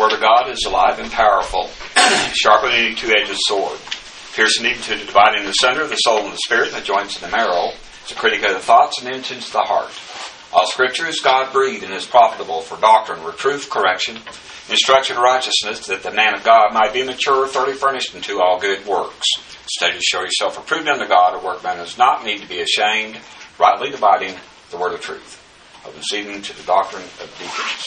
Word of God is alive and powerful, sharper than any two-edged sword, piercing even to the dividing asunder of the soul and the spirit, and the joints and the marrow. It's a critic of the thoughts and intents of the heart. All Scripture is God-breathed and is profitable for doctrine, reproof, correction, instruction, and righteousness, that the man of God might be mature, thoroughly furnished unto all good works. Study to show yourself approved unto God, a workman does not need to be ashamed, rightly dividing the word of truth. Open this evening to the doctrine of deacons.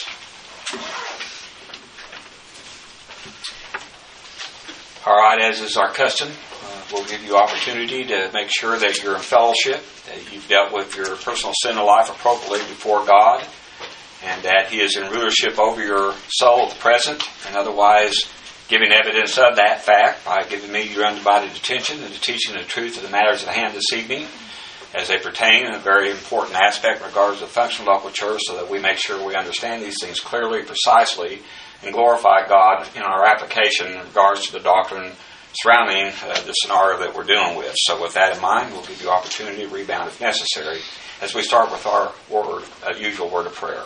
All right, as is our custom, we'll give you opportunity to make sure that you're in fellowship, that you've dealt with your personal sin of life appropriately before God, and that He is in rulership over your soul at the present, and otherwise giving evidence of that fact by giving me your undivided attention and the teaching of the truth of the matters at hand this evening, as they pertain in a very important aspect in regards to the function of the local church, so that we make sure we understand these things clearly, precisely, and glorify God in our application in regards to the doctrine surrounding the scenario that we're dealing with. So with that in mind, we'll give you opportunity to rebound if necessary, as we start with our usual word of prayer.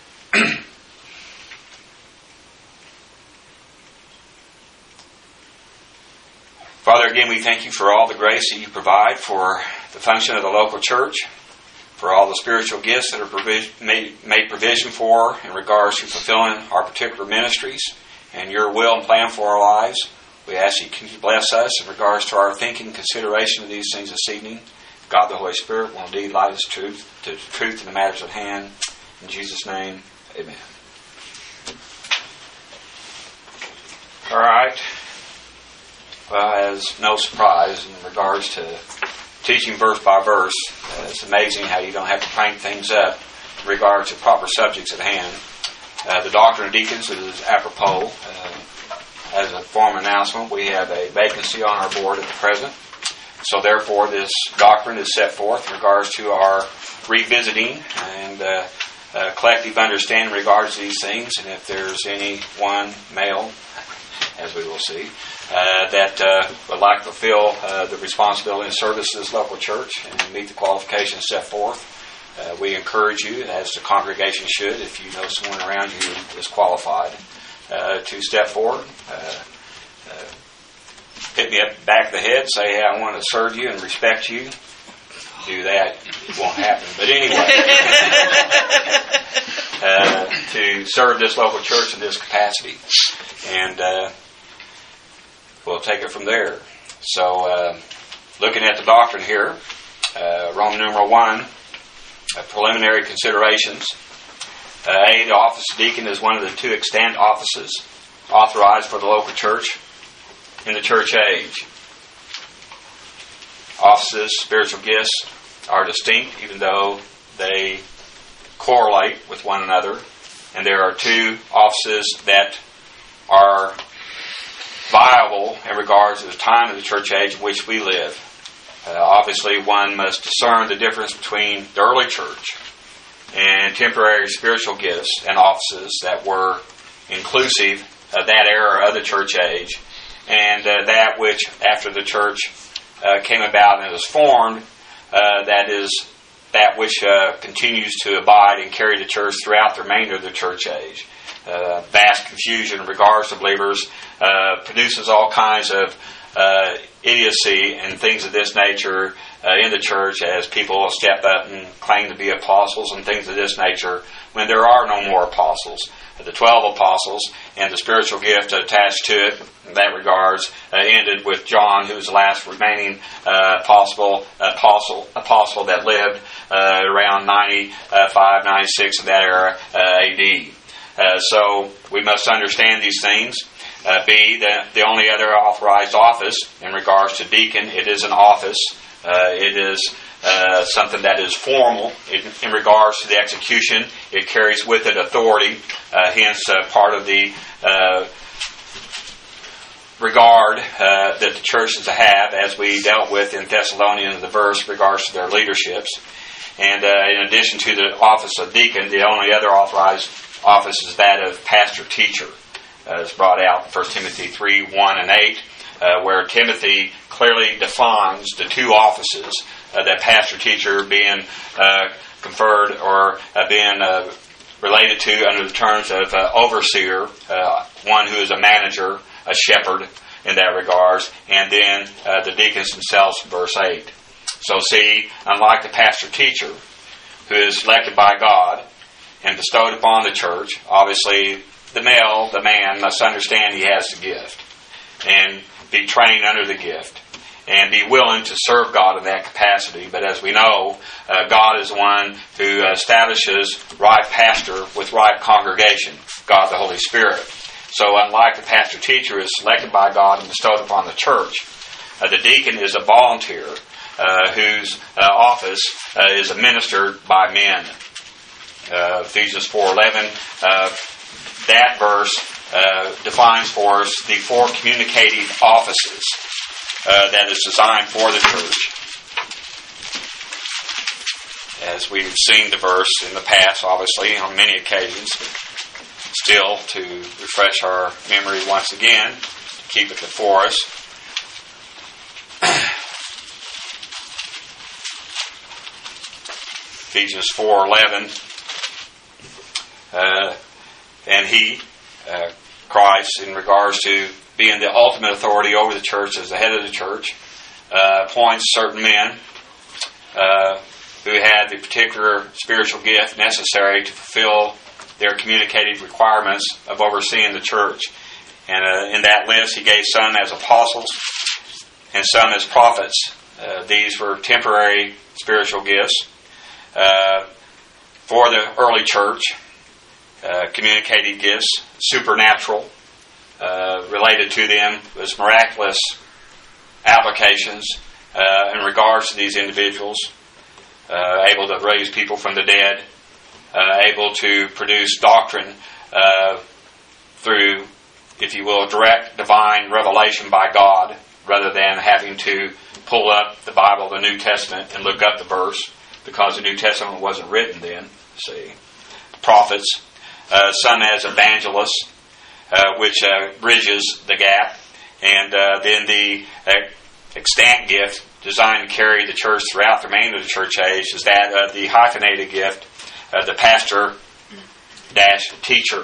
Father, again, we thank you for all the grace that you provide for the function of the local church, for all the spiritual gifts that are made provision for in regards to fulfilling our particular ministries and your will and plan for our lives. We ask you to bless us in regards to our thinking and consideration of these things this evening. God the Holy Spirit will indeed light us to the truth in the matters at hand. In Jesus' name, amen. All right. Well, as no surprise in regards to teaching verse by verse, it's amazing how you don't have to crank things up in regards to proper subjects at hand. The doctrine of deacons is apropos. As a form announcement, we have a vacancy on our board at the present. So therefore, this doctrine is set forth in regards to our revisiting and collective understanding in regards to these things. And if there's any one male, as we will see, that would like to fulfill the responsibility and service of this local church and meet the qualifications set forth, we encourage you, as the congregation should, if you know someone around you who is qualified, to step forward, hit me up the back of the head, say, hey, I want to serve you and respect you. Do that, it won't happen. But anyway, to serve this local church in this capacity. And we'll take it from there. So, looking at the doctrine here, Roman numeral 1, preliminary considerations. A, the office of deacon is one of the two extant offices authorized for the local church in the church age. Offices, spiritual gifts, are distinct, even though they correlate with one another. And there are two offices that are viable in regards to the time of the church age in which we live. Obviously, one must discern the difference between the early church and temporary spiritual gifts and offices that were inclusive of that era of the church age, and that which, after the church came about and was formed, that is that which continues to abide and carry the church throughout the remainder of the church age. Vast confusion in regards to believers produces all kinds of idiocy and things of this nature in the church, as people step up and claim to be apostles and things of this nature when there are no more apostles. The 12 apostles and the spiritual gift attached to it in that regards ended with John, who was the last remaining apostle that lived around 95, 96 in that era AD. So we must understand these things. B, the only other authorized office in regards to deacon, it is an office. It is something that is formal in regards to the execution. It carries with it authority, hence part of the regard that the church is to have, as we dealt with in Thessalonians, the verse, in regards to their leaderships. And in addition to the office of deacon, the only other authorized office is that of pastor-teacher. It's brought out in 1 Timothy 3, 1 and 8, where Timothy clearly defines the two offices, that pastor-teacher being conferred or being related to under the terms of overseer, one who is a manager, a shepherd in that regards, and then the deacons themselves, verse 8. So see, unlike the pastor-teacher, who is selected by God and bestowed upon the church, obviously the man, must understand he has the gift and be trained under the gift and be willing to serve God in that capacity. But as we know, God is the one who establishes right pastor with right congregation, God the Holy Spirit. So unlike the pastor-teacher is selected by God and bestowed upon the church, the deacon is a volunteer whose office is administered by men. Ephesians 4:11, that verse defines for us the four communicative offices that is designed for the church. As we've seen the verse in the past, obviously, on many occasions, still to refresh our memory once again, to keep it before us. Ephesians 4:11, and he, Christ, in regards to being the ultimate authority over the church as the head of the church, appoints certain men who had the particular spiritual gift necessary to fulfill their communicative requirements of overseeing the church. And in that list, he gave some as apostles and some as prophets. These were temporary spiritual gifts. For the early church, communicative gifts, supernatural, related to them was miraculous applications in regards to these individuals, able to raise people from the dead, able to produce doctrine through, if you will, direct divine revelation by God, rather than having to pull up the Bible, the New Testament, and look up the verse, because the New Testament wasn't written then. See, prophets, some as evangelists, which bridges the gap, and then the extant gift designed to carry the church throughout the remainder of the church age is that of the hyphenated gift, the pastor-teacher.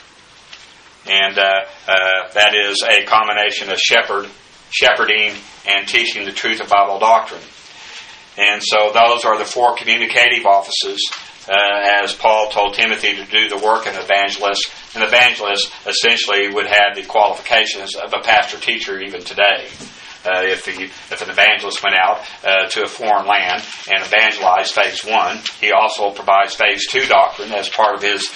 And that is a combination of shepherding and teaching the truth of Bible doctrine. And so those are the four communicative offices, as Paul told Timothy to do the work of an evangelist. An evangelist essentially would have the qualifications of a pastor-teacher even today. If an evangelist went out to a foreign land and evangelized phase 1, he also provides phase 2 doctrine as part of his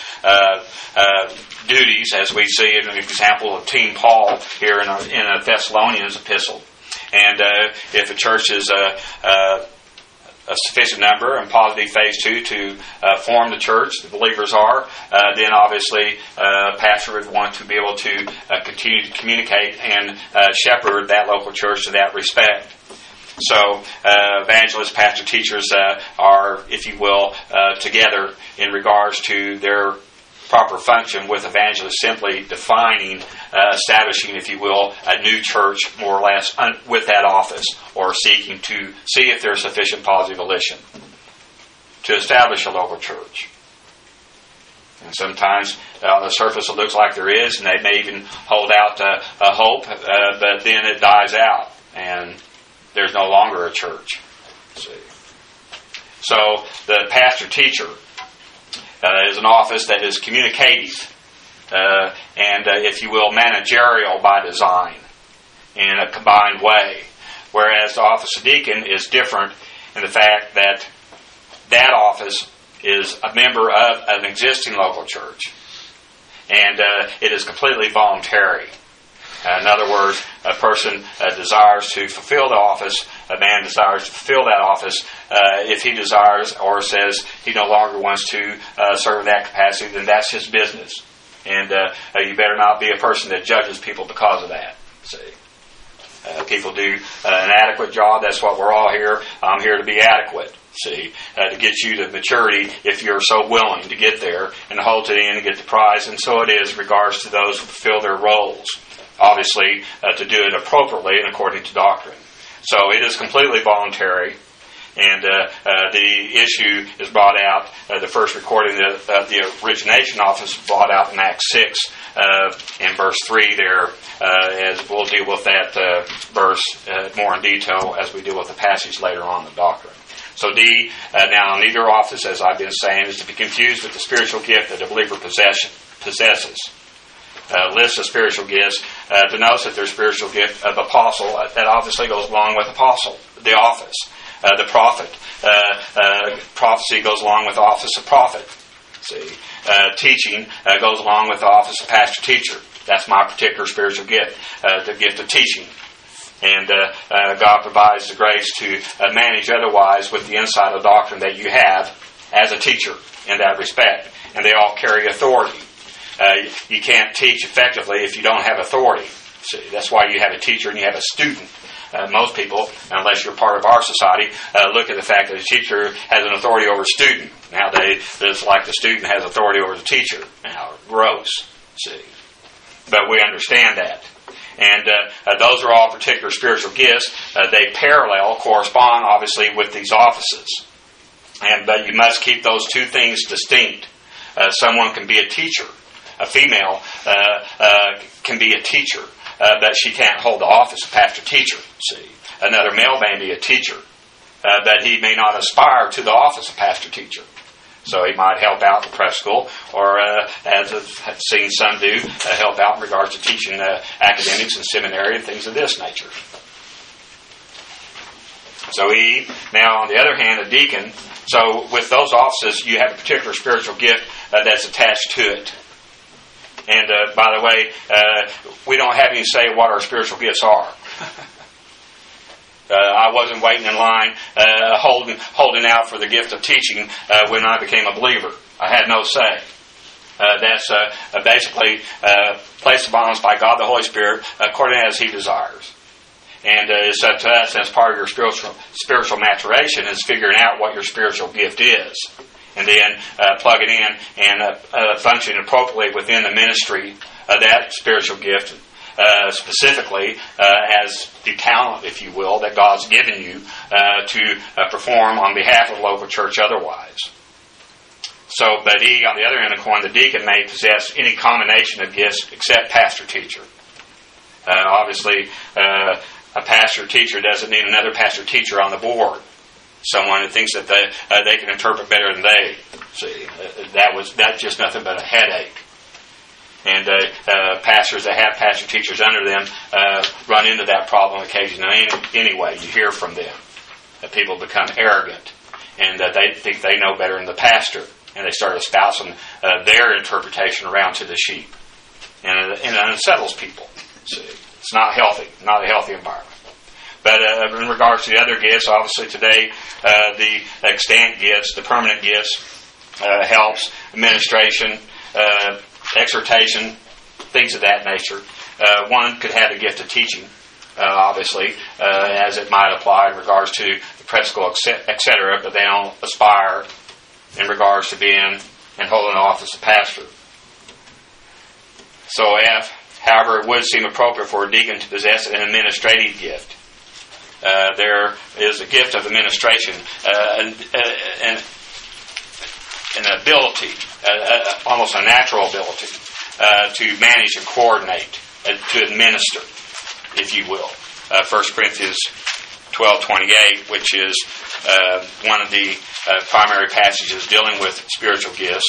duties, as we see in an example of Team Paul here in a Thessalonians epistle. And if a church is a sufficient number and positive phase 2 to form the church, the believers are, then obviously a pastor would want to be able to continue to communicate and shepherd that local church in that respect. So evangelists, pastor, teachers are, if you will, together in regards to their proper function, with evangelists simply defining, establishing, if you will, a new church more or less with that office, or seeking to see if there's sufficient positive volition to establish a local church. And sometimes on the surface it looks like there is, and they may even hold out a hope, but then it dies out and there's no longer a church. See? So the pastor-teacher is an office that is communicative and, if you will, managerial by design in a combined way. Whereas the office of deacon is different in the fact that that office is a member of an existing local church. And it is completely voluntary. In other words, a person desires to fulfill the office, a man desires to fulfill that office. If he desires or says he no longer wants to serve in that capacity, then that's his business. And you better not be a person that judges people because of that. See, people do an adequate job. That's what we're all here. I'm here to be adequate. See, to get you to maturity if you're so willing to get there and hold to the end and get the prize. And so it is in regards to those who fulfill their roles. Obviously, to do it appropriately and according to doctrine. So it is completely voluntary. And the issue is brought out, the first recording of the origination office brought out in Acts 6 in verse 3 there, as we'll deal with that verse more in detail as we deal with the passage later on in the doctrine. So D, now neither office, as I've been saying, is to be confused with the spiritual gift that a believer possesses. List of spiritual gifts denotes that their spiritual gift of apostle, that obviously goes along with apostle, the office. The prophet, prophecy goes along with the office of prophet. See, teaching goes along with the office of pastor teacher. That's my particular spiritual gift, the gift of teaching. And God provides the grace to manage otherwise with the insight of doctrine that you have as a teacher in that respect. And they all carry authority. You can't teach effectively if you don't have authority. See, that's why you have a teacher and you have a student. Most people, unless you're part of our society, look at the fact that a teacher has an authority over a student. Nowadays, it's like the student has authority over the teacher. Now, gross. See, but we understand that. And those are all particular spiritual gifts. They correspond, obviously, with these offices. But you must keep those two things distinct. Someone can be a teacher. A female can be a teacher, but she can't hold the office of pastor teacher. See, another male may be a teacher, but he may not aspire to the office of pastor teacher. So he might help out in prep school, or as I've seen some do, help out in regards to teaching academics and seminary and things of this nature. So now on the other hand, a deacon. So with those offices, you have a particular spiritual gift that's attached to it. And by the way, we don't have any say what our spiritual gifts are. I wasn't waiting in line, holding out for the gift of teaching when I became a believer. I had no say. That's basically placed upon us by God the Holy Spirit according as He desires. And it's up to us as part of your spiritual maturation is figuring out what your spiritual gift is. And then plug it in and function appropriately within the ministry of that spiritual gift, specifically as the talent, if you will, that God's given you to perform on behalf of the local church otherwise. So, but on the other end of the coin, the deacon may possess any combination of gifts except pastor-teacher. Obviously, a pastor-teacher doesn't need another pastor-teacher on the board. Someone who thinks that they can interpret better than they. See, that's just nothing but a headache. And pastors that have pastor teachers under them run into that problem occasionally anyway. You hear from them that people become arrogant and that they think they know better than the pastor, and they start espousing their interpretation around to the sheep, and it unsettles people. See, it's not healthy, not a healthy environment. But in regards to the other gifts, obviously today, the extant gifts, the permanent gifts, helps, administration, exhortation, things of that nature. One could have a gift of teaching, obviously, as it might apply in regards to the prep school, etc., but they don't aspire in regards to being and holding the office of pastor. So however, it would seem appropriate for a deacon to possess an administrative gift. There is a gift of administration, an ability, almost a natural ability, to manage and coordinate, to administer, if you will. 1 Corinthians 12:28, which is one of the primary passages dealing with spiritual gifts.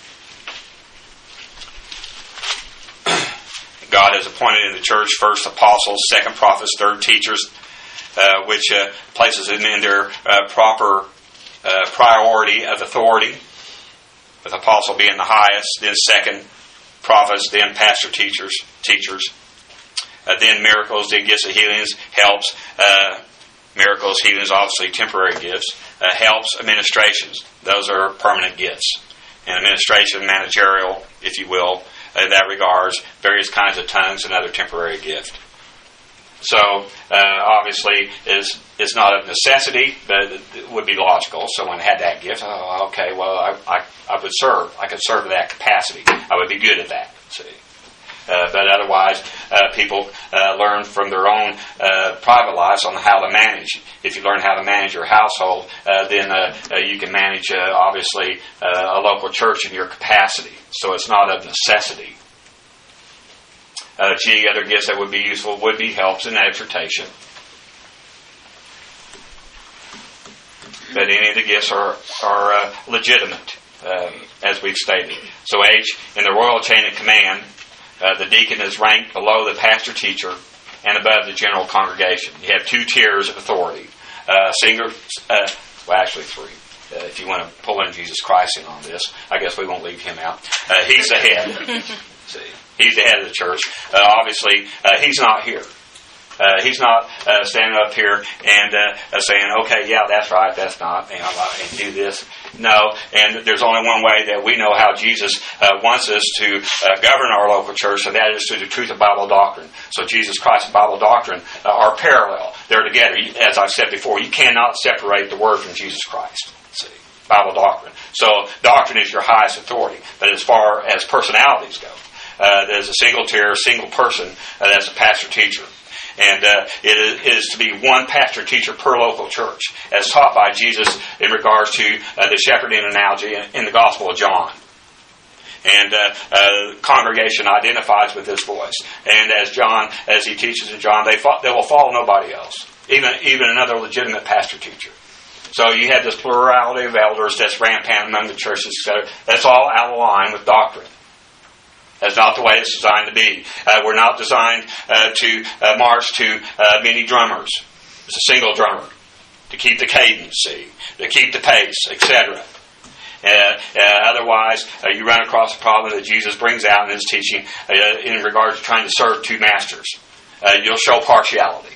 God has appointed in the church first apostles, second prophets, third teachers, which places them in their proper priority of authority, with apostle being the highest, then second prophets, then pastor teachers, then miracles, then gifts of healings, helps, miracles, healings, obviously temporary gifts, helps, administrations, those are permanent gifts, and administration, managerial, if you will, in that regards, various kinds of tongues, another temporary gift. So, obviously, it's not a necessity, but it would be logical. Someone had that gift. Oh, okay, well, I would serve. I could serve in that capacity. I would be good at that. See, But otherwise, people learn from their own private lives on how to manage. If you learn how to manage your household, then you can manage, obviously, a local church in your capacity. So it's not a necessity. Other gifts that would be useful would be helps and exhortation. But any of the gifts are legitimate, as we've stated. So H, in the royal chain of command, the deacon is ranked below the pastor-teacher and above the general congregation. You have 2 tiers of authority. Actually 3. If you want to pull in Jesus Christ in on this, I guess we won't leave him out. He's the head. See, he's the head of the church. Obviously, he's not here. He's not standing up here and saying, okay, yeah, that's right, that's not, and do this. No, and there's only one way that we know how Jesus wants us to govern our local church, and that is through the truth of Bible doctrine. So Jesus Christ and Bible doctrine are parallel. They're together. As I've said before, you cannot separate the Word from Jesus Christ. See, Bible doctrine. So doctrine is your highest authority. But as far as personalities go, there's a single tier, a single person that's a pastor-teacher. And it is to be one pastor-teacher per local church, as taught by Jesus in regards to the shepherding analogy in the Gospel of John. And congregation identifies with this voice. And as he teaches in John, they will follow nobody else, even another legitimate pastor-teacher. So you have this plurality of elders that's rampant among the churches, etc. That's all out of line with doctrine. That's not the way it's designed to be. We're not designed to march to many drummers. It's a single drummer to keep the cadence, to keep the pace, etc. Otherwise, you run across a problem that Jesus brings out in his teaching in regards to trying to serve 2 masters. You'll show partiality.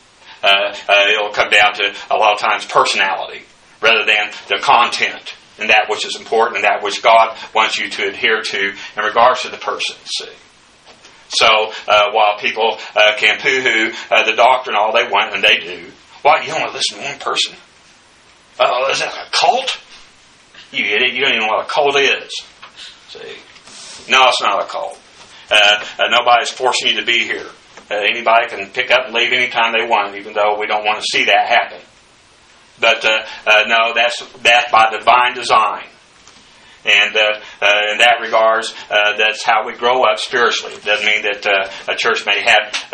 It'll come down to, a lot of times, personality rather than the content. And that which is important, and that which God wants you to adhere to in regards to the person. See, so while people can poo-hoo the doctrine all they want, and they do, why you don't want to listen to one person? Oh, is that a cult? You idiot! You don't even know what a cult is. See, no, it's not a cult. Nobody's forcing you to be here. Anybody can pick up and leave anytime they want, even though we don't want to see that happen. But no, that's by divine design. And in that regards, that's how we grow up spiritually. It doesn't mean that a church may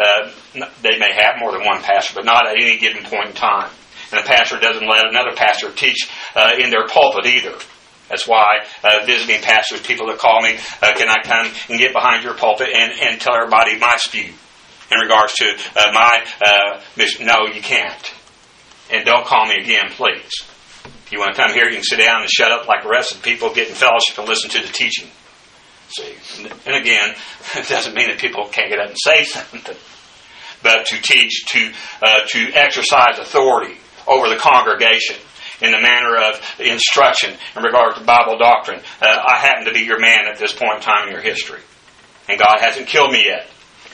have more than one pastor, but not at any given point in time. And a pastor doesn't let another pastor teach in their pulpit either. That's why visiting pastors, people that call me, can I come and get behind your pulpit and tell everybody my spew in regards to my mission? No, you can't. And don't call me again, please. If you want to come here, you can sit down and shut up like the rest of the people, get in fellowship and listen to the teaching. See, and again, it doesn't mean that people can't get up and say something, but to teach, to exercise authority over the congregation in the manner of instruction in regard to Bible doctrine. I happen to be your man at this point in time in your history, and God hasn't killed me yet.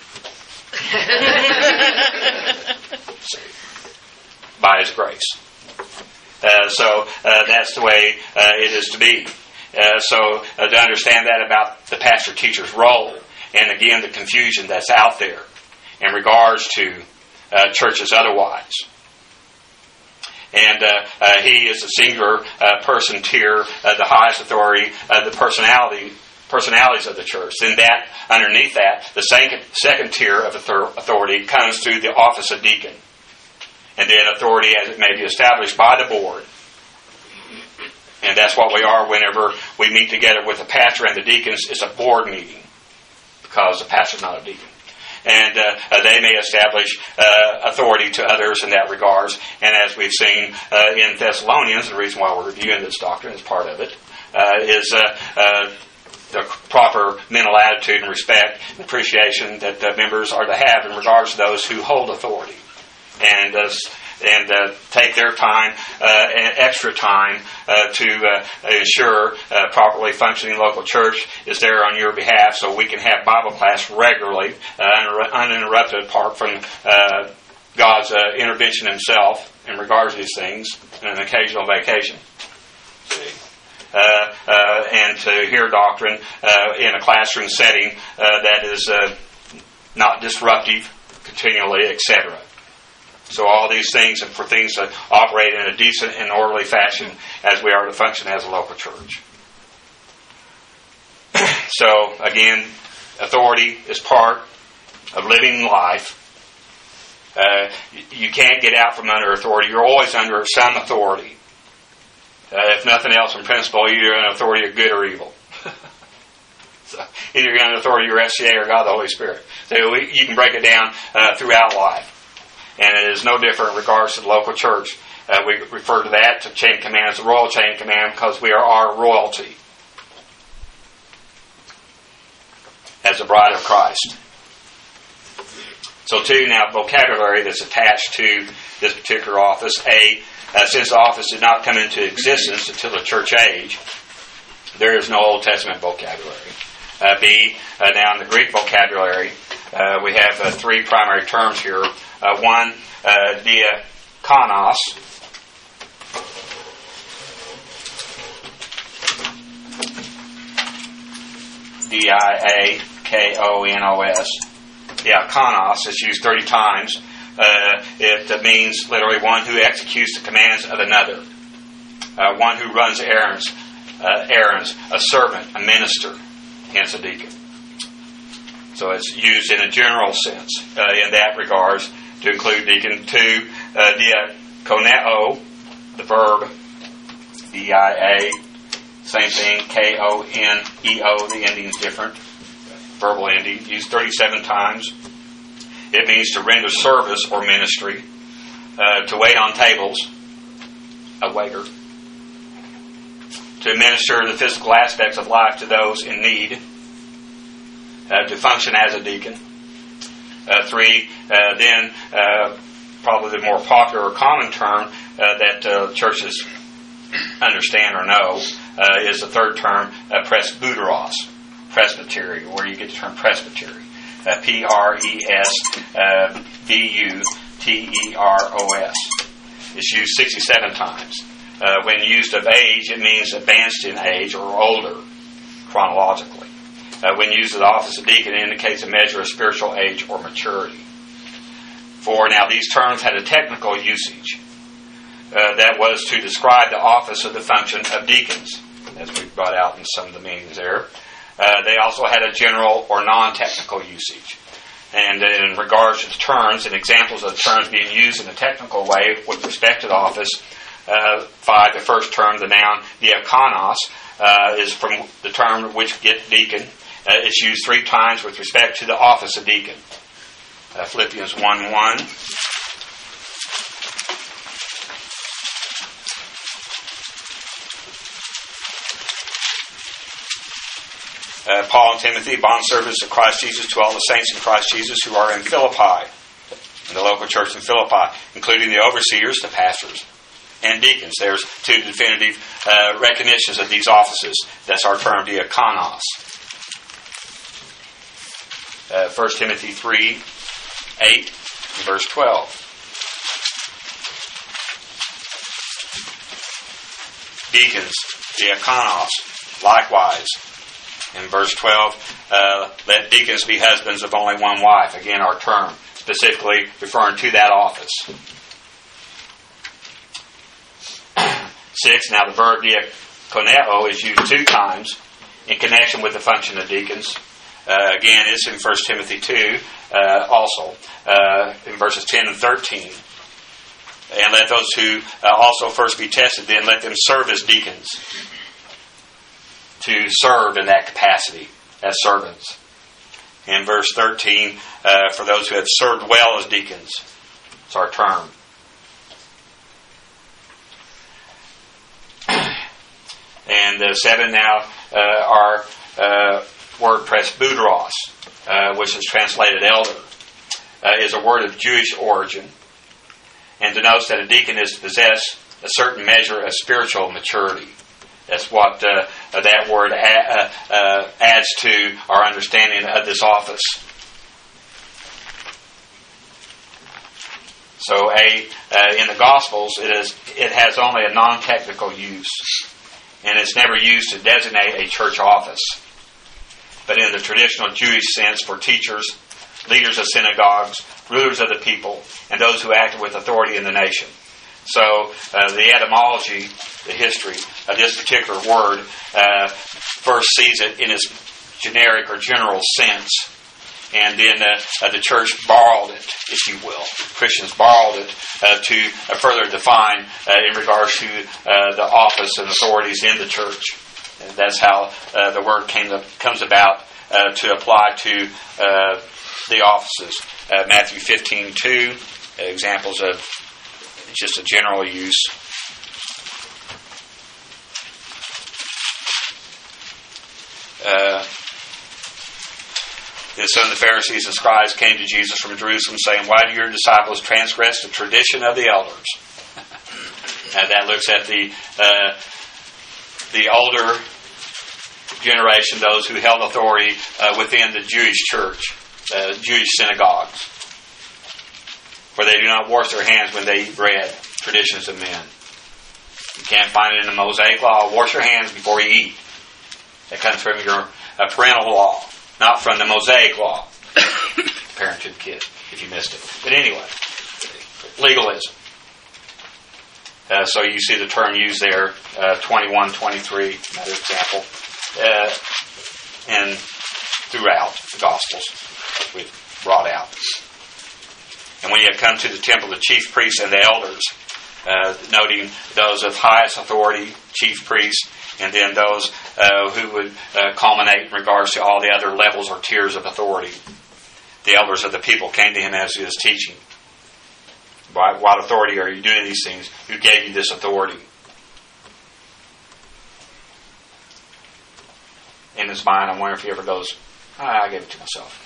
See. By His grace. So that's the way it is to be. So to understand that about the pastor-teacher's role, and again the confusion that's out there in regards to churches otherwise. And he is a singular person tier, the highest authority, the personalities of the church. Then that, underneath that, the second tier of authority comes through the office of deacon. And then authority as it may be established by the board. And that's what we are whenever we meet together with the pastor and the deacons. It's a board meeting, because the pastor's not a deacon. And they may establish authority to others in that regards. And as we've seen in Thessalonians, the reason why we're reviewing this doctrine as part of it, is the proper mental attitude and respect and appreciation that the members are to have in regards to those who hold authority. And take their time, extra time, to ensure properly functioning local church is there on your behalf, so we can have Bible class regularly, uninterrupted, apart from God's intervention Himself in regards to these things, and an occasional vacation. See? and to hear doctrine in a classroom setting that is not disruptive continually, etc. So all these things are for things to operate in a decent and orderly fashion as we are to function as a local church. So again, authority is part of living life. You can't get out from under authority. You're always under some authority. If nothing else, in principle, you're under authority of good or evil. So either you're under authority of your FCA or God the Holy Spirit. So you can break it down throughout life. And it is no different in regards to the local church. We refer to that, to chain of command, as the royal chain of command, because we are our royalty as a bride of Christ. So too, now vocabulary that's attached to this particular office. A, since the office did not come into existence until the church age, there is no Old Testament vocabulary. B, now in the Greek vocabulary, we have three primary terms here. One, diakonos. D-I-A-K-O-N-O-S. Diakonos is used 30 times. It means literally one who executes the commands of another. One who runs errands, a servant, a minister, hence a deacon. So it's used in a general sense in that regards to include deacon. 2, diakoneo, the verb, D-I-A, same thing, K-O-N-E-O, the ending is different. Verbal ending, used 37 times. It means to render service or ministry, to wait on tables, a waiter, to administer the physical aspects of life to those in need, to function as a deacon. 3, then probably the more popular or common term that churches understand or know is the third term, presbyteros, presbytery, where you get the term presbytery. P-R-E-S-B-U-T-E-R-O-S. It's used 67 times. When used of age, it means advanced in age or older, chronologically. When used of the office of deacon, it indicates a measure of spiritual age or maturity. 4, now these terms had a technical usage that was to describe the office of the function of deacons, as we brought out in some of the meanings there. They also had a general or non-technical usage. And in regards to the terms and examples of the terms being used in a technical way with respect to the office, 5, the first term, the noun diakonos, is from the term which get deacon. It's used 3 times with respect to the office of deacon. Philippians 1:1. Paul and Timothy, bondservants of Christ Jesus, to all the saints in Christ Jesus who are in Philippi, in the local church in Philippi, including the overseers, the pastors, and deacons. There's 2 definitive recognitions of these offices. That's our term, diakonos. 1 Timothy 3:8, verse 12. Deacons, diakonos, likewise. In verse 12, let deacons be husbands of only one wife. Again, our term, specifically referring to that office. 6, now the verb diakoneo is used 2 times in connection with the function of deacons. Again, it's in 1 Timothy 2, also, in verses 10 and 13. And let those who also first be tested, then let them serve as deacons. To serve in that capacity as servants. In verse 13, for those who have served well as deacons. It's our term. And 7 now, our word presbyteros, which is translated elder, is a word of Jewish origin and denotes that a deacon is to possess a certain measure of spiritual maturity. That's what that word adds to our understanding of this office. So, in the Gospels, it has only a non-technical use. and it's never used to designate a church office, but in the traditional Jewish sense for teachers, leaders of synagogues, rulers of the people, and those who acted with authority in the nation. So the etymology, the history of this particular word, first sees it in its generic or general sense, and then the church borrowed it, if you will. Christians borrowed it to further define in regards to the office and authorities in the church. And that's how the word comes about to apply to the offices. Matthew 15:2, examples of just a general use. Some of the Pharisees and scribes came to Jesus from Jerusalem, saying, "Why do your disciples transgress the tradition of the elders?" And that looks at the older generation, those who held authority within the Jewish church, Jewish synagogues, where they do not wash their hands when they eat bread, traditions of men. You can't find it in the Mosaic law. Wash your hands before you eat. That comes from your parental law, not from the Mosaic law. Parent to the kid, if you missed it. But anyway, legalism. So you see the term used there, 21:23, another example, and throughout the Gospels we've brought out. And when you come to the temple, the chief priests and the elders, noting those of highest authority, chief priests, and then those who would culminate in regards to all the other levels or tiers of authority. The elders of the people came to him as he was teaching. By what authority are you doing these things? Who gave you this authority? In his mind, I'm wondering if he ever goes, I gave it to myself.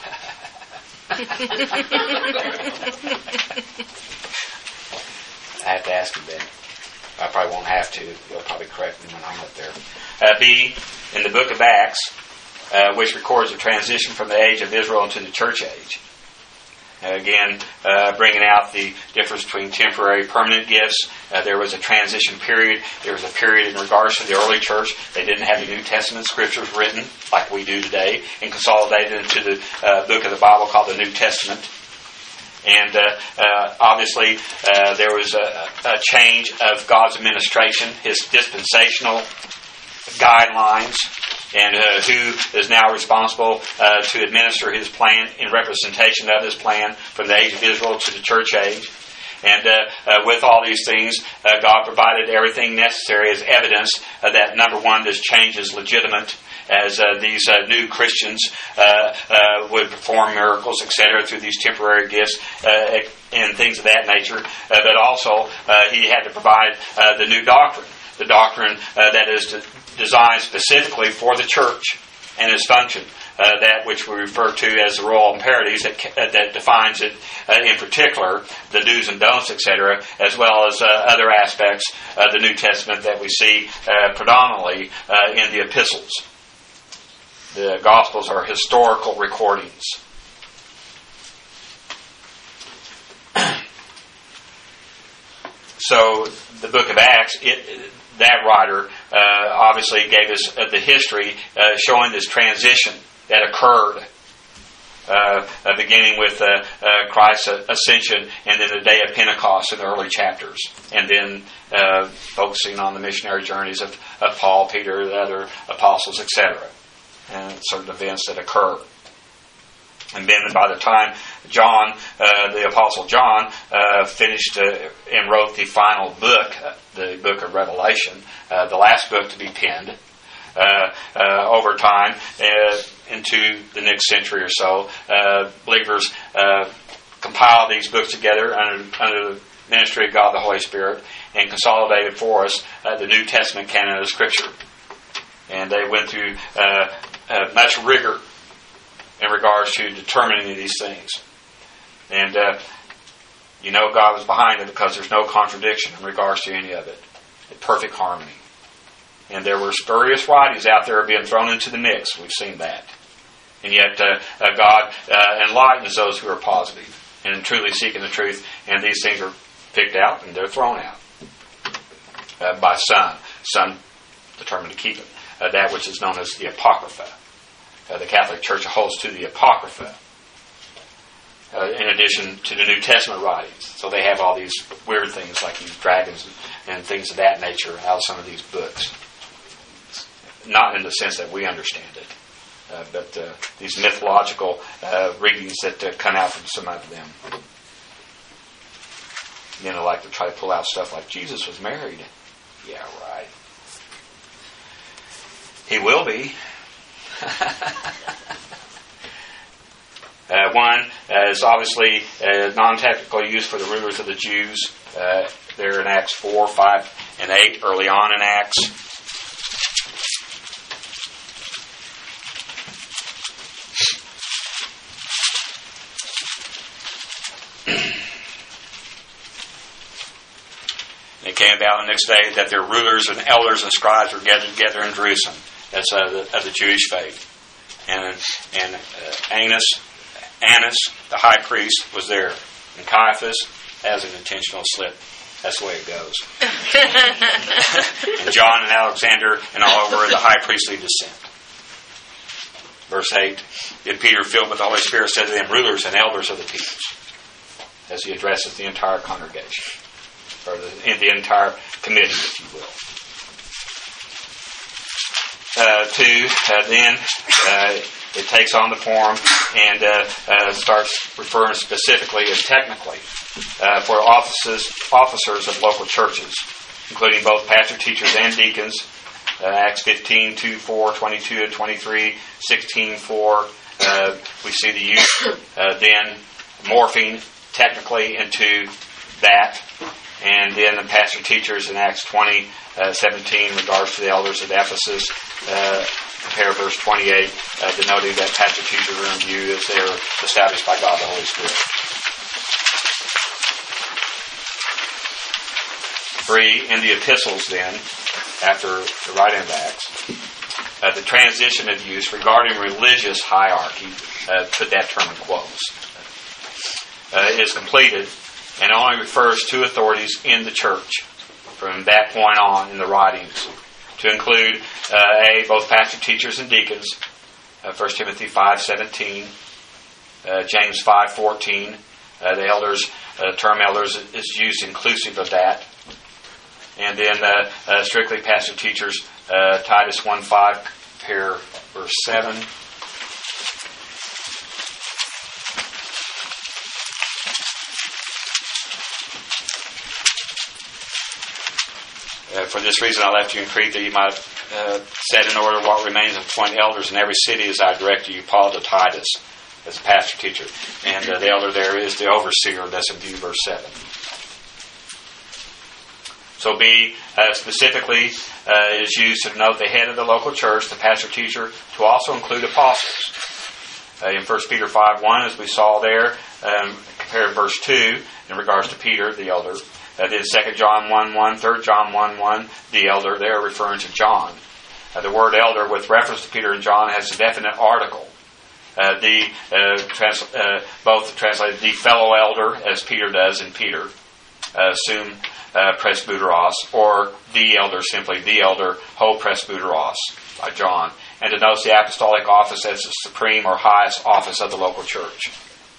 I have to ask him then. I probably won't have to. He'll probably correct me when I'm up there. B, in the book of Acts, which records the transition from the age of Israel into the church age. Again, bringing out the difference between temporary and permanent gifts. There was a transition period. There was a period in regards to the early church. They didn't have the New Testament scriptures written like we do today and consolidated into the book of the Bible called the New Testament. And obviously there was a change of God's administration, His dispensational guidelines, and who is now responsible to administer His plan in representation of His plan from the age of Israel to the church age. And with all these things, God provided everything necessary as evidence that, number one, this change is legitimate, as these new Christians would perform miracles, etc., through these temporary gifts and things of that nature. But also, He had to provide the new doctrine, the doctrine that is designed specifically for the church and its function. That which we refer to as the royal imperatives that defines it, in particular, the do's and don'ts, etc., as well as other aspects of the New Testament that we see predominantly in the epistles. The Gospels are historical recordings. So the book of Acts, that writer obviously gave us the history showing this transition that occurred, beginning with Christ's ascension and then the day of Pentecost in the early chapters, and then focusing on the missionary journeys of Paul, Peter, the other apostles, etc., and certain events that occur. And then by the time John, the Apostle John, finished and wrote the final book, the book of Revelation, the last book to be penned, over time, into the next century or so, believers compiled these books together under the ministry of God the Holy Spirit and consolidated for us the New Testament canon of Scripture. And they went through much rigor in regards to determining these things. And God was behind it because there's no contradiction in regards to any of it. Perfect harmony. And there were spurious writings out there being thrown into the mix. We've seen that. And yet God enlightens those who are positive and truly seeking the truth. And these things are picked out and they're thrown out by some. Some determined to keep it. That which is known as the Apocrypha. The Catholic Church holds to the Apocrypha, in addition to the New Testament writings. So they have all these weird things like these dragons and things of that nature out of some of these books. Not in the sense that we understand it, but these mythological readings that come out from some of them. You know, like to try to pull out stuff like Jesus was married. Yeah, right. He will be. One is obviously non-technical use for the rulers of the Jews. They're in Acts 4, 5, and 8, early on in Acts. It came about the next day that their rulers and elders and scribes were gathered together in Jerusalem. That's of the Jewish faith. And Annas, the high priest, was there. And Caiaphas has an intentional slip. That's the way it goes. And John and Alexander and all were the high priestly descent. Verse 8. Then Peter, filled with the Holy Spirit, said to them, rulers and elders of the people, as he addresses the entire congregation, or the entire committee, if you will. Then it takes on the form and starts referring specifically and technically for officers of local churches, including both pastor, teachers, and deacons. Acts 15, 2, 4, 22 and 23, 16, 4. We see the use then morphing technically into that. And then the pastor teachers in Acts 20, 17 in regards to the elders of Ephesus. Compare verse 28, denoting that pastor teachers are in view as they are established by God the Holy Spirit. 3, in the epistles then, after the writing of Acts, the transition of use regarding religious hierarchy, put that term in quotes, is completed and only refers to authorities in the church from that point on in the writings, to include both pastor, teachers, and deacons. 1 Timothy 5:17, James 5:14. The elders, term elders is used inclusive of that. And then strictly pastor teachers, Titus 1:5, compare verse 7. For this reason I left you in Crete, that you might set in order what remains and appoint elders in every city as I directed you, Paul to Titus, as a pastor teacher. And the elder there is the overseer, that's in view verse 7. So B specifically is used to denote the head of the local church, the pastor teacher, to also include apostles. In 1 Peter 5:1, as we saw there, compare verse 2 in regards to Peter, the elder. Then 2 John 1:1, 3 John 1:1, the elder, there referring to John. The word elder, with reference to Peter and John, has a definite article. Both translated the fellow elder, as Peter does in Peter, assume presbyteros, or the elder, simply the elder, ho presbyteros, by John, and denotes the apostolic office as the supreme or highest office of the local church.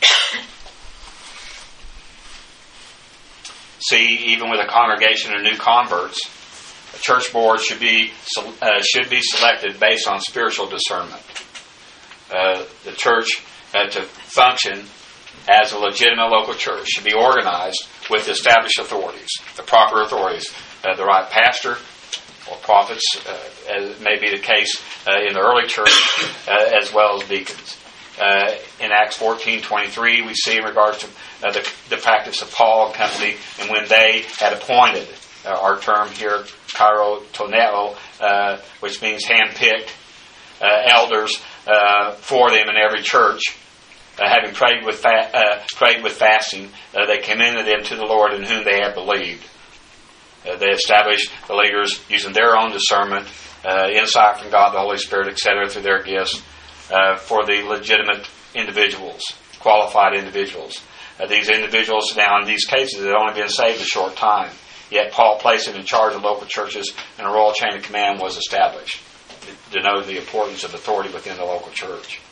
See, even with a congregation of new converts, a church board should be selected based on spiritual discernment. The church, to function as a legitimate local church, should be organized with established authorities, the proper authorities, the right pastor or prophets, as may be the case in the early church, as well as deacons. In Acts 14:23, we see in regards to the practice of Paul and company, and when they had appointed, our term here, kairotoneo, which means hand-picked, elders for them in every church, having prayed with fasting, they commended them to the Lord in whom they had believed. They established the leaders using their own discernment, insight from God, the Holy Spirit, etc., through their gifts, for the legitimate individuals, qualified individuals. These individuals now, in these cases, had only been saved a short time. Yet Paul placed him in charge of local churches, and a royal chain of command was established, denoting the importance of authority within the local church.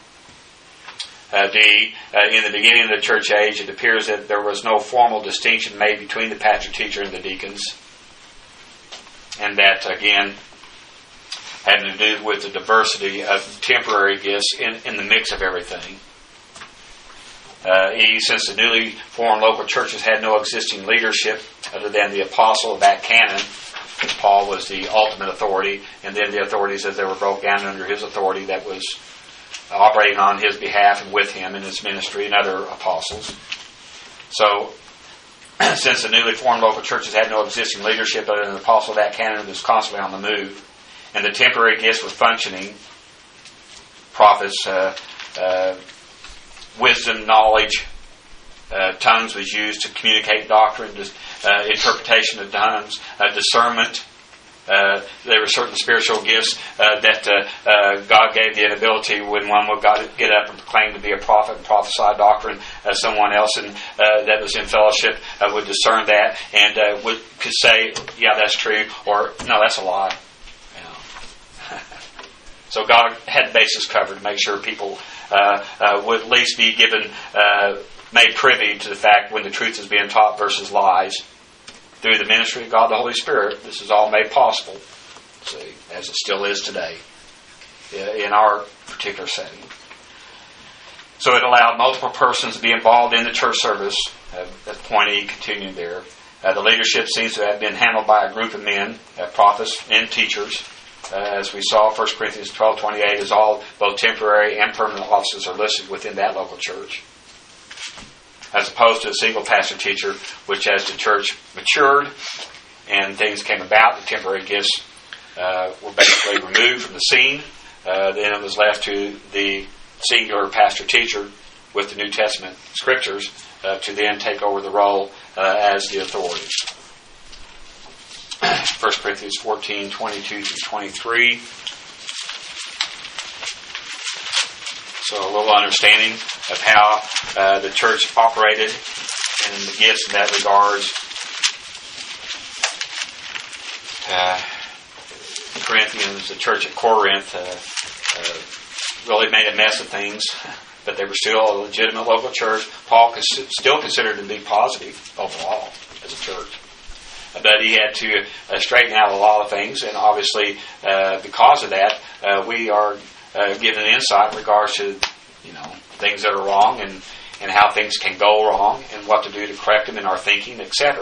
In the beginning of the church age, it appears that there was no formal distinction made between the pastor, teacher, and the deacons. And that, again, had to do with the diversity of temporary gifts in the mix of everything. Since the newly formed local churches had no existing leadership other than the apostle of that canon, Paul was the ultimate authority, and then the authorities as they were broken down under his authority that was operating on his behalf and with him in his ministry, and other apostles. So, since the newly formed local churches had no existing leadership other than the apostle of that canon was constantly on the move, and the temporary gifts were functioning, prophets, wisdom, knowledge, tongues was used to communicate doctrine, interpretation of tongues, discernment. There were certain spiritual gifts that God gave the ability when one would get up and proclaim to be a prophet and prophesy doctrine. Someone else that was in fellowship would discern that and could say, yeah, that's true, or no, that's a lie. You know. So God had the basis covered to make sure people would at least be given, made privy to the fact when the truth is being taught versus lies. Through the ministry of God the Holy Spirit, this is all made possible, see, as it still is today in our particular setting. So it allowed multiple persons to be involved in the church service. At point E, continuing there. The leadership seems to have been handled by a group of men, prophets and teachers. As we saw, 1 Corinthians 12:28 is all, both temporary and permanent offices are listed within that local church. As opposed to a single pastor teacher, which as the church matured and things came about, the temporary gifts were basically removed from the scene. Then it was left to the singular pastor teacher with the New Testament scriptures to then take over the role as the authority. 1 Corinthians 14:22-23. So a little understanding of how the church operated and the gifts in that regards. Corinthians, the church at Corinth, really made a mess of things, but they were still a legitimate local church. Paul still considered them to be positive overall as a church. But he had to straighten out a lot of things, and obviously because of that, we are given an insight in regards to, things that are wrong and how things can go wrong and what to do to correct them in our thinking, etc.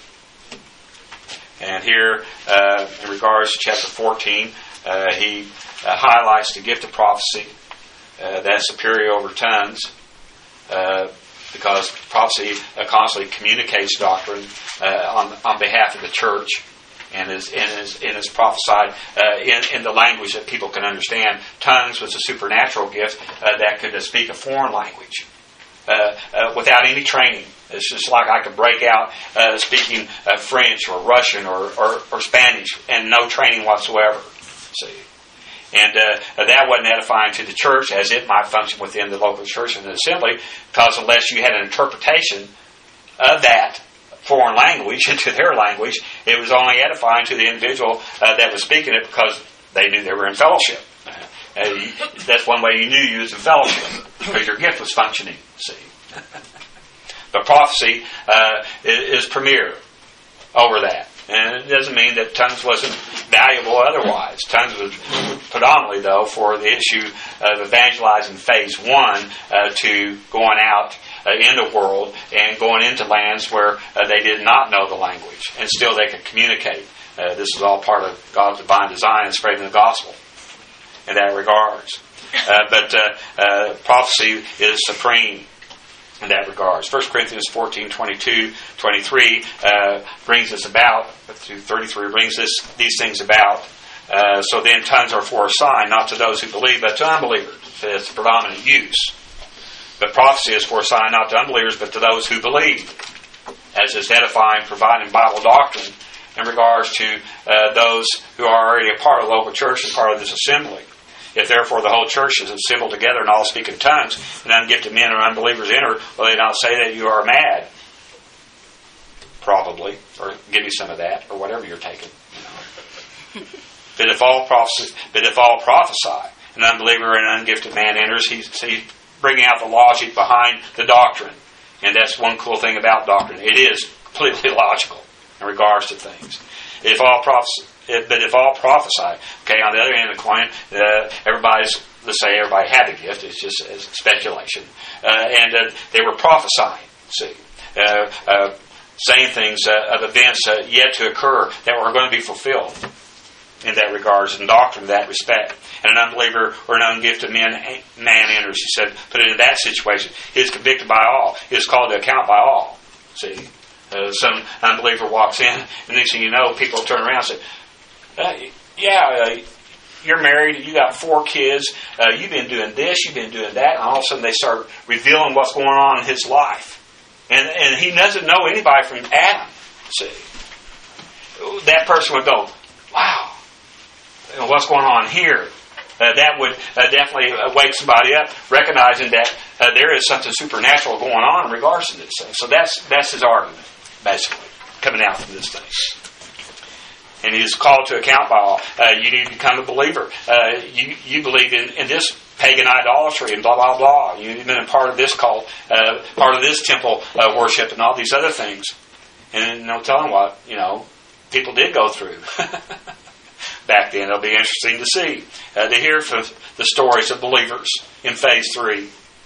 And here, in regards to chapter 14, he highlights the gift of prophecy. That's superior over tongues, because prophecy constantly communicates doctrine on behalf of the church. And is prophesied in the language that people can understand. Tongues was a supernatural gift that could speak a foreign language without any training. It's just like I could break out speaking French or Russian or Spanish and no training whatsoever. See, and that wasn't edifying to the church as it might function within the local church and the assembly, because unless you had an interpretation of that foreign language into their language, it was only edifying to the individual that was speaking it, because they knew they were in fellowship. That's one way you knew you was in fellowship, because your gift was functioning. See, but prophecy is premier over that, and it doesn't mean that tongues wasn't valuable otherwise. Tongues was predominantly, though, for the issue of evangelizing phase 1 to going out in the world and going into lands where they did not know the language, and still they could communicate. This is all part of God's divine design in spreading the gospel in that regards. But prophecy is supreme in that regards. 1 Corinthians 14:22-23 brings us about, through 33 brings these things about. So then tongues are for a sign, not to those who believe, but to unbelievers. It's the predominant use. But prophecy is for a sign not to unbelievers, but to those who believe, as is edifying, providing Bible doctrine in regards to those who are already a part of the local church and part of this assembly. If therefore the whole church is assembled together and all speak in tongues, and ungifted men or unbelievers enter, will they not say that you are mad? probably, or give me some of that, or whatever you're taking. But if all prophesy, an unbeliever and an ungifted man enters, he's bringing out the logic behind the doctrine. And that's one cool thing about doctrine. It is completely logical in regards to things. But if all prophesy, okay, on the other end of the coin, let's say everybody had a gift. It's just speculation. And they were prophesying, see. Saying things of events yet to occur that were going to be fulfilled in that regards, in doctrine in that respect. And an unbeliever or an ungifted man enters, he said, put it in that situation. He is convicted by all. He is called to account by all. See, some unbeliever walks in, and next thing you know, people turn around and say, you're married, you got 4 kids, you've been doing this, you've been doing that, and all of a sudden they start revealing what's going on in his life. And he doesn't know anybody from Adam. See, that person would go, wow, what's going on here? That would definitely wake somebody up, recognizing that there is something supernatural going on in regards to this thing. So that's his argument, basically, coming out from this thing. And he is called to account by all. You need to become a believer. You believe in this pagan idolatry and blah, blah, blah. You've been a part of this cult, part of this temple worship and all these other things. And no telling what, people did go through. Back then, it'll be interesting to see, to hear from the stories of believers in phase 3.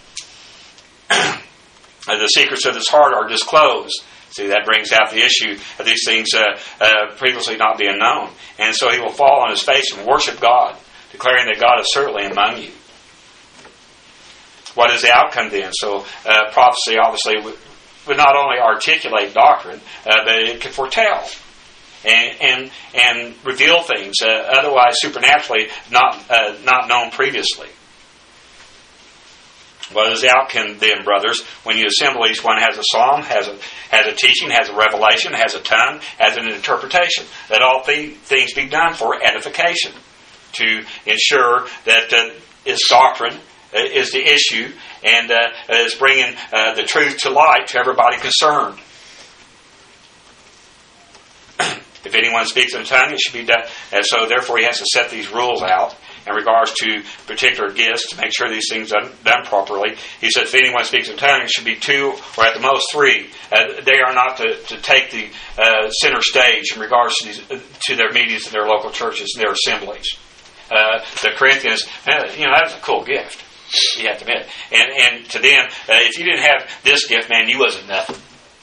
The secrets of his heart are disclosed. See, that brings out the issue of these things previously not being known. And so he will fall on his face and worship God, declaring that God is certainly among you. What is the outcome then? So prophecy obviously would not only articulate doctrine, but it could foretell and reveal things otherwise supernaturally not known previously. What is the outcome then, brothers? When you assemble, each one has a psalm, has a teaching, has a revelation, has a tongue, has an interpretation. Let all things be done for edification, to ensure that its doctrine is the issue and is bringing the truth to light to everybody concerned. If anyone speaks in a tongue, it should be done. And so therefore he has to set these rules out in regards to particular gifts to make sure these things are done properly. He said if anyone speaks in tongue, it should be 2 or at the most 3. They are not to take the center stage in regards to their meetings in their local churches and their assemblies. The Corinthians, that was a cool gift. You have to admit. And to them, if you didn't have this gift, man, you wasn't nothing.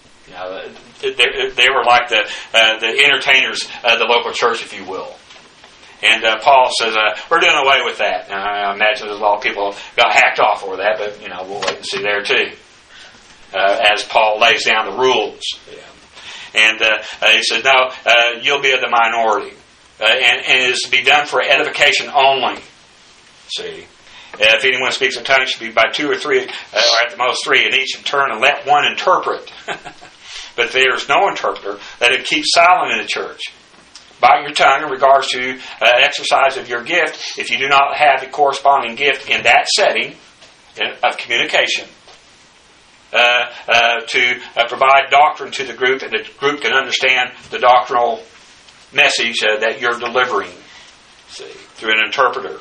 They were like the entertainers of the local church, if you will. And Paul says, we're doing away with that. Now, I imagine there's a lot of people got hacked off over that, but, we'll wait and see there too. As Paul lays down the rules. And he said, no, you'll be of the minority. And it is to be done for edification only. See? If anyone speaks in tongues, it should be by 2 or 3, or at the most 3, and each in turn, and let one interpret. But if there is no interpreter, let him keep silent in the church. Bite your tongue in regards to exercise of your gift if you do not have the corresponding gift in that setting of communication to provide doctrine to the group, and the group can understand the doctrinal message that you're delivering, through an interpreter.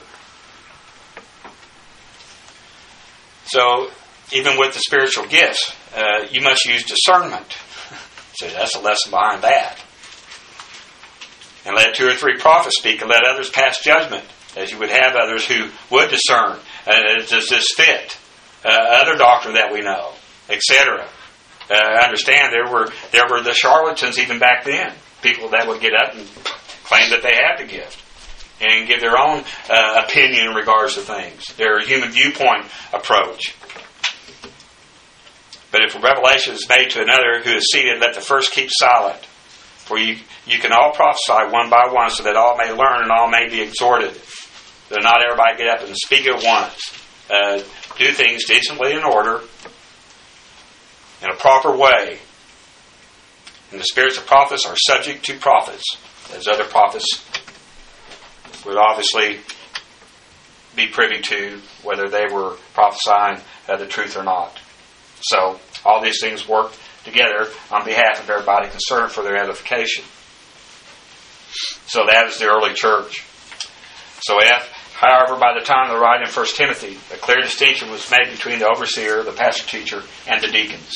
So even with the spiritual gifts, you must use discernment. So that's a lesson behind that. And let 2 or 3 prophets speak, and let others pass judgment, as you would have others who would discern. Does this fit other doctrine that we know, etc.? Understand there were the charlatans even back then, people that would get up and claim that they had the gift and give their own opinion in regards to things, their human viewpoint approach. But if a revelation is made to another who is seated, let the first keep silent. For you can all prophesy one by one, so that all may learn and all may be exhorted. So not everybody get up and speak at once. Do things decently in order, in a proper way. And the spirits of prophets are subject to prophets, as other prophets would obviously be privy to, whether they were prophesying the truth or not. So all these things work together on behalf of everybody concerned for their edification. So that is the early church. So however, by the time of the writing of 1 Timothy, a clear distinction was made between the overseer, the pastor-teacher, and the deacons.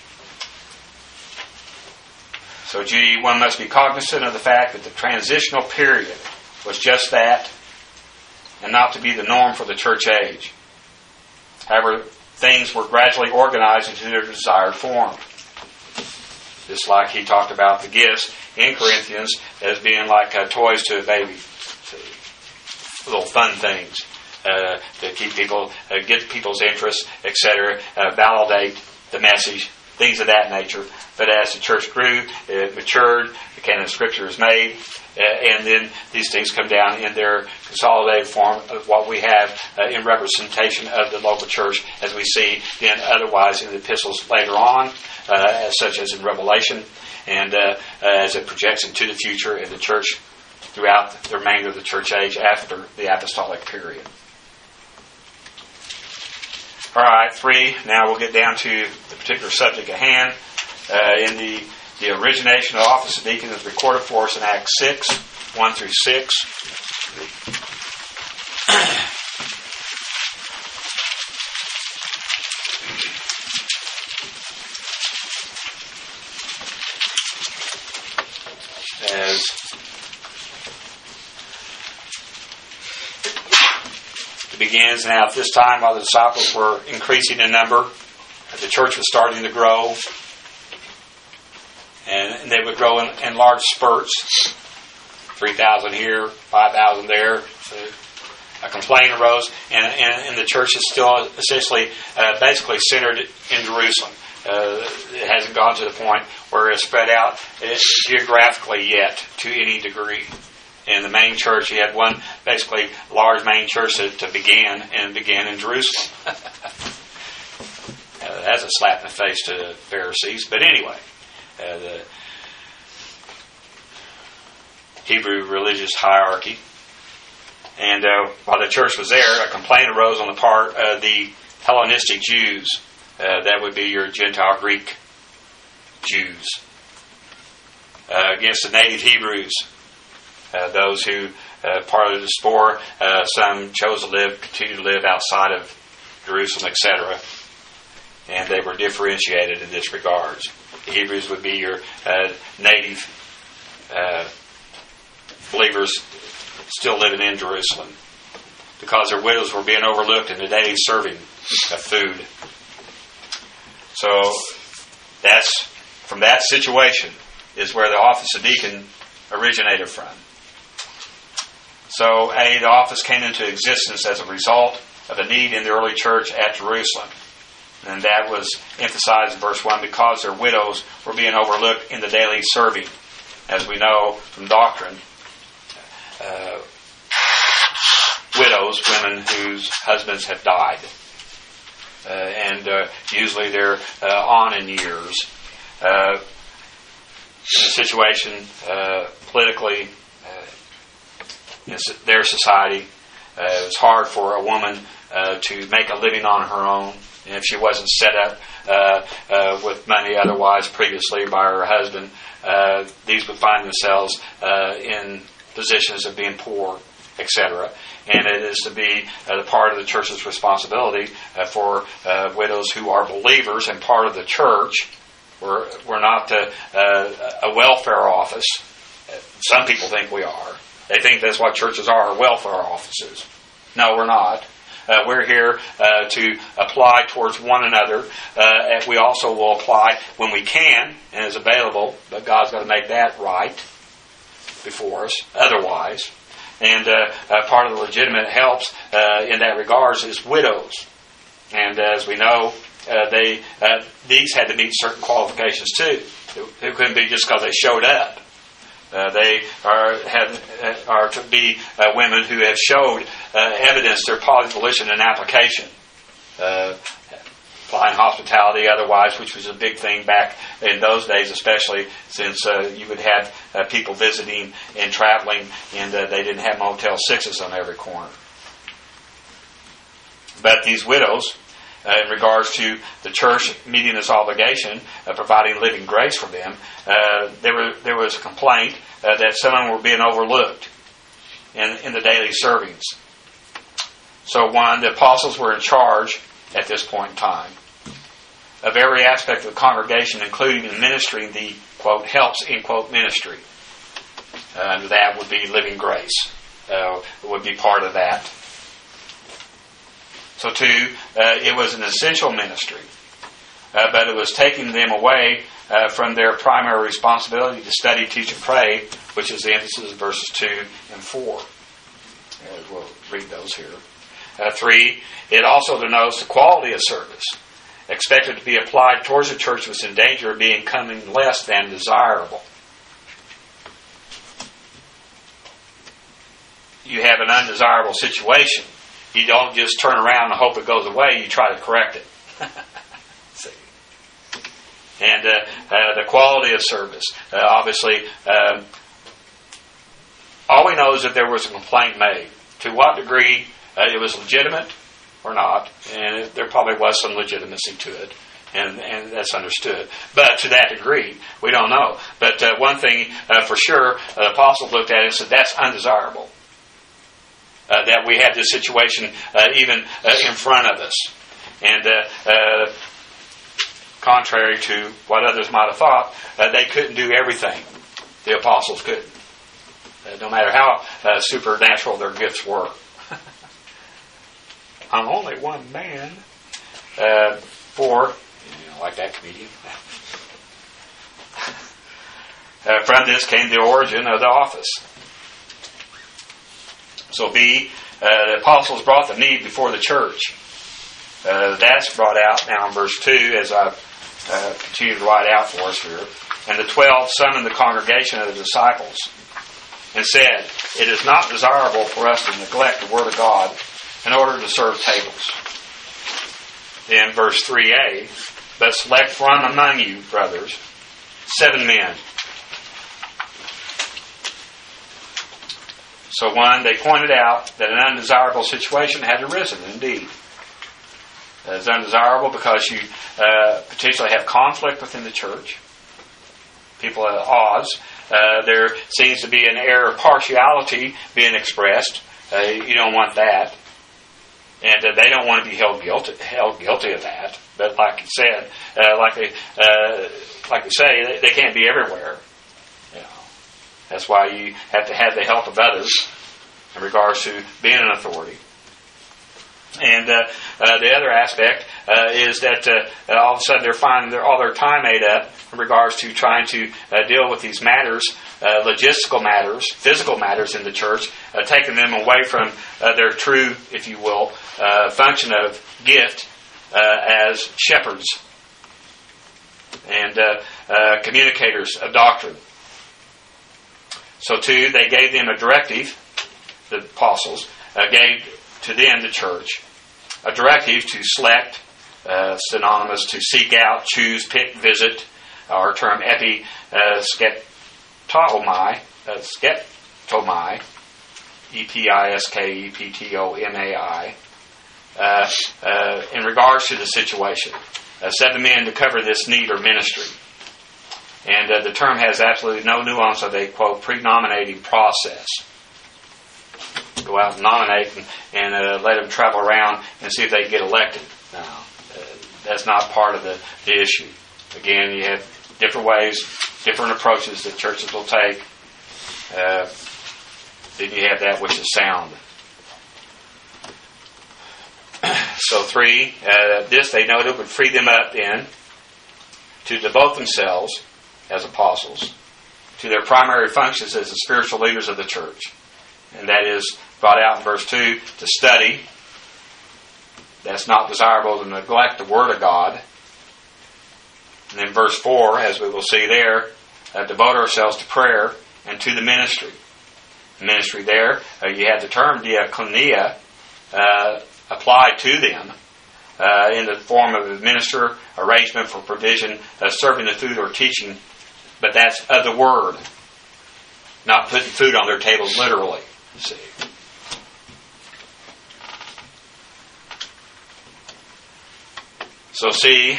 So one must be cognizant of the fact that the transitional period was just that, and not to be the norm for the church age. However, things were gradually organized into their desired form. Just like he talked about the gifts in Corinthians as being like toys to a baby. Little fun things to keep people, get people's interest, etc., validate the message, things of that nature. But as the church grew, it matured, the canon of Scripture is made, and then these things come down in their consolidated form of what we have in representation of the local church, as we see then otherwise in the epistles later on, such as in Revelation, and as it projects into the future in the church throughout the remainder of the church age after the apostolic period. All right, 3. Now we'll get down to the particular subject at hand. In the origination of the office of deacon is recorded for us in Acts 6, 1 through 6. As it begins now at this time, while the disciples were increasing in number, the church was starting to grow, and they would grow in large spurts, 3,000 here, 5,000 there. So a complaint arose, and the church is still essentially, basically centered in Jerusalem. It hasn't gone to the point where it's spread out geographically yet to any degree. In the main church, you had one basically large main church that began in Jerusalem. That's a slap in the face to the Pharisees. But anyway, the Hebrew religious hierarchy. And while the church was there, a complaint arose on the part of the Hellenistic Jews. That would be your Gentile Greek Jews. Against the native Hebrews. Those who, part of the diaspora, some chose to continue to live outside of Jerusalem, etc. And they were differentiated in this regards. The Hebrews would be your native believers still living in Jerusalem, because their widows were being overlooked in the daily serving of food. So that's from that situation is where the office of deacon originated from. So the office came into existence as a result of a need in the early church at Jerusalem. And that was emphasized in verse 1 because their widows were being overlooked in the daily serving. As we know from doctrine, widows, women whose husbands have died. And usually they're on in years. In a situation politically, in their society, it was hard for a woman to make a living on her own. And if she wasn't set up with money otherwise previously by her husband, these would find themselves in positions of being poor, etc. And it is to be the part of the church's responsibility for widows who are believers and part of the church. We're not a welfare office. Some people think we are. They think that's what churches are welfare offices. No, we're not. We're here to apply towards one another. And we also will apply when we can and is available, but God's got to make that right before us. Otherwise, and part of the legitimate helps in that regards is widows. And as we know, these had to meet certain qualifications too. It couldn't be just because they showed up. They are to be women who have showed evidence their positive volition and application, applying hospitality otherwise, which was a big thing back in those days, especially since you would have people visiting and traveling, and they didn't have Motel 6s on every corner. But these widows in regards to the church meeting its obligation of providing living grace for them, there was a complaint that some were being overlooked in the daily servings. So the apostles were in charge at this point in time of every aspect of the congregation, including administering the, quote, helps, end quote, ministry. That would be living grace. Would be part of that. So too, it was an essential ministry, but it was taking them away from their primary responsibility to study, teach, and pray, which is the emphasis of verses 2 and 4. We'll read those here. 3, it also denotes the quality of service expected to be applied towards the church was in danger of becoming less than desirable. You have an undesirable situation. You don't just turn around and hope it goes away. You try to correct it. See. And the quality of service. Obviously, all we know is that there was a complaint made. To what degree it was legitimate or not, and there probably was some legitimacy to it, and that's understood. But to that degree, we don't know. But one thing for sure, the apostles looked at it and said, that's undesirable. That we have this situation even in front of us. And contrary to what others might have thought, they couldn't do everything. The apostles couldn't. No matter how supernatural their gifts were. I'm only one man. Like that comedian. From this came the origin of the office. So B, the apostles brought the need before the church. That's brought out now in verse 2 as I continue to write out for us here. And the 12 summoned the congregation of the disciples and said, it is not desirable for us to neglect the Word of God in order to serve tables. Then verse 3a, but select from among you, brothers, 7 men. So they pointed out that an undesirable situation had arisen indeed. It's undesirable because you potentially have conflict within the church. People at odds. There seems to be an air of partiality being expressed. You don't want that. And they don't want to be held guilty of that. But like you said, like we say, they can't be everywhere. You know, that's why you have to have the help of others in regards to being an authority. And the other aspect is that all of a sudden they're finding all their time ate up in regards to trying to deal with these matters, logistical matters, physical matters in the church, taking them away from their true, if you will, function of gift as shepherds and communicators of doctrine. So too, they gave them a directive, the apostles, gave to them, the church, a directive to select, synonymous to seek out, choose, pick, visit, our term episkeptomai, episkeptomai, in regards to the situation. 7 men to cover this need or ministry. And the term has absolutely no nuance of a, quote, pre-nominating process. Go out and nominate and let them travel around and see if they can get elected. No, that's not part of the issue. Again, you have different ways, different approaches that churches will take. Then you have that which is sound. So 3, this they noted would free them up then to devote themselves as apostles to their primary functions as the spiritual leaders of the church. And that is brought out in verse 2, to study. That's not desirable to neglect the Word of God. And then verse 4, as we will see there, devote ourselves to prayer and to the ministry. The ministry there, you have the term diakonia applied to them in the form of a minister, arrangement for provision, serving the food or teaching, but that's of the Word, not putting food on their tables literally. See. So see,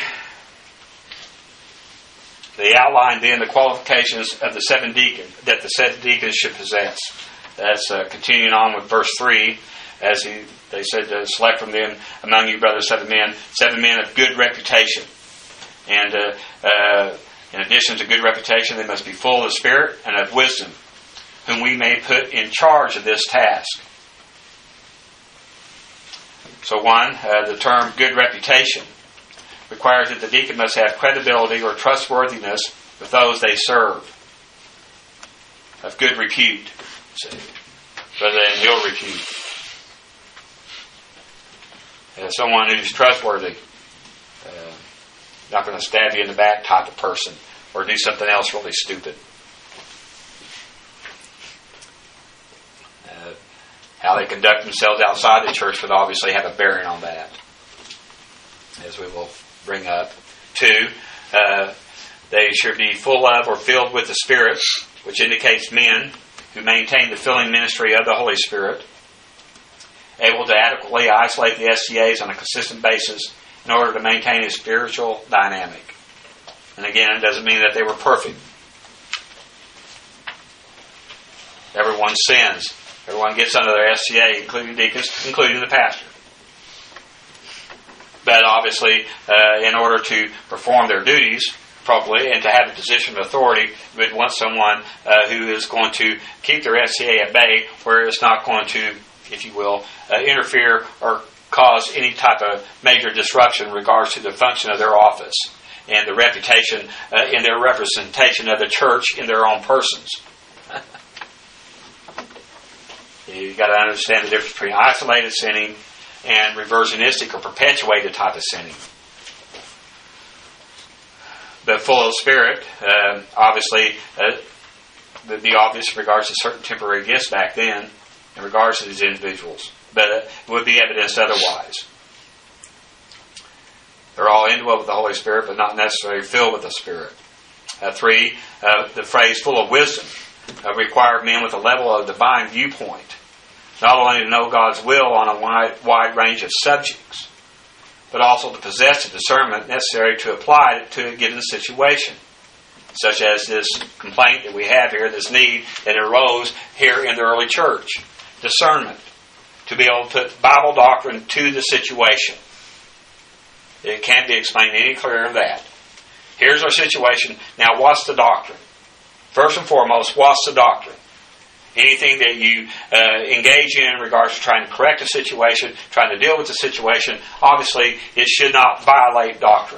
they outlined then the qualifications of the seven deacons that the seven deacons should possess. That's continuing on with verse 3, as they said to select from them among you, brothers, 7 men of good reputation. And in addition to good reputation, they must be full of the Spirit and of wisdom, whom we may put in charge of this task. So the term good reputation requires that the deacon must have credibility or trustworthiness with those they serve, of good repute, rather than ill repute. Someone who's trustworthy, not going to stab you in the back type of person, or do something else really stupid. How they conduct themselves outside the church would obviously have a bearing on that, as we will bring up. 2, they should be full of or filled with the Spirit, which indicates men who maintain the filling ministry of the Holy Spirit, able to adequately isolate the SCAs on a consistent basis in order to maintain a spiritual dynamic. And again, it doesn't mean that they were perfect. Everyone sins. Everyone gets under their SCA, including deacons, including the pastor. But obviously, in order to perform their duties properly and to have a position of authority, we would want someone who is going to keep their SCA at bay, where it's not going to, if you will, interfere or cause any type of major disruption in regards to the function of their office and the reputation in their representation of the church in their own persons. You've got to understand the difference between isolated sinning and reversionistic or perpetuated type of sinning. But full of Spirit, obviously, would be obvious in regards to certain temporary gifts back then, in regards to these individuals. But it would be evidenced otherwise. They're all indwelt with the Holy Spirit, but not necessarily filled with the Spirit. 3, the phrase full of wisdom required men with a level of divine viewpoint, not only to know God's will on a wide range of subjects, but also to possess the discernment necessary to apply it to a given situation, such as this complaint that we have here, this need that arose here in the early church. Discernment, to be able to put Bible doctrine to the situation. It can't be explained any clearer than that. Here's our situation. Now, what's the doctrine? First and foremost, what's the doctrine? Anything that you engage in regards to trying to correct a situation, trying to deal with the situation, obviously it should not violate doctrine.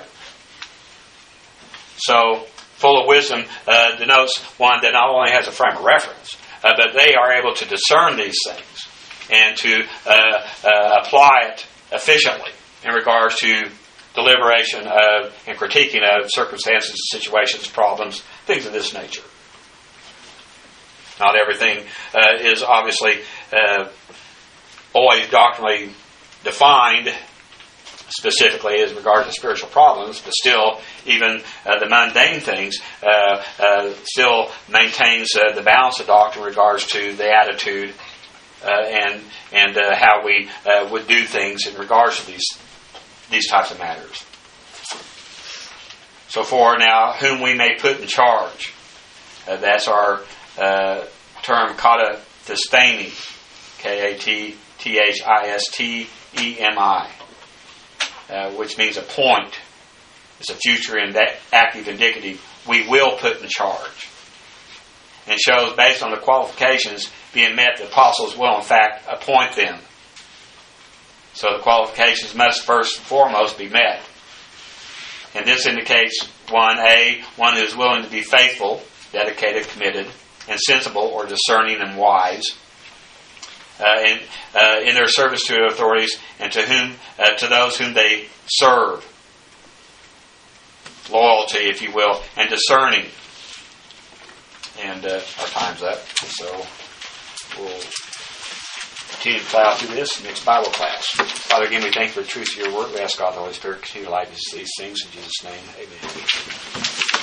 So, full of wisdom denotes one that not only has a frame of reference, but they are able to discern these things and to apply it efficiently in regards to deliberation of and critiquing of circumstances, situations, problems, things of this nature. Not everything is obviously always doctrinally defined specifically as regards to spiritual problems, but still, even the mundane things still maintains the balance of doctrine in regards to the attitude and how we would do things in regards to these types of matters. So for now, whom we may put in charge. That's our term katathisthemi, Kathistemi, which means appoint. It's a future and active indicative. We will put in charge. And shows based on the qualifications being met, the apostles will in fact appoint them. So the qualifications must first and foremost be met. And this indicates one who is willing to be faithful, dedicated, committed, and sensible or discerning and wise in their service to authorities and to those whom they serve. Loyalty, if you will, and discerning. And our time's up, so we'll continue to plow through this next Bible class. Father, again, we thank you for the truth of your word. We ask God the Holy Spirit to continue to light these things in Jesus' name. Amen.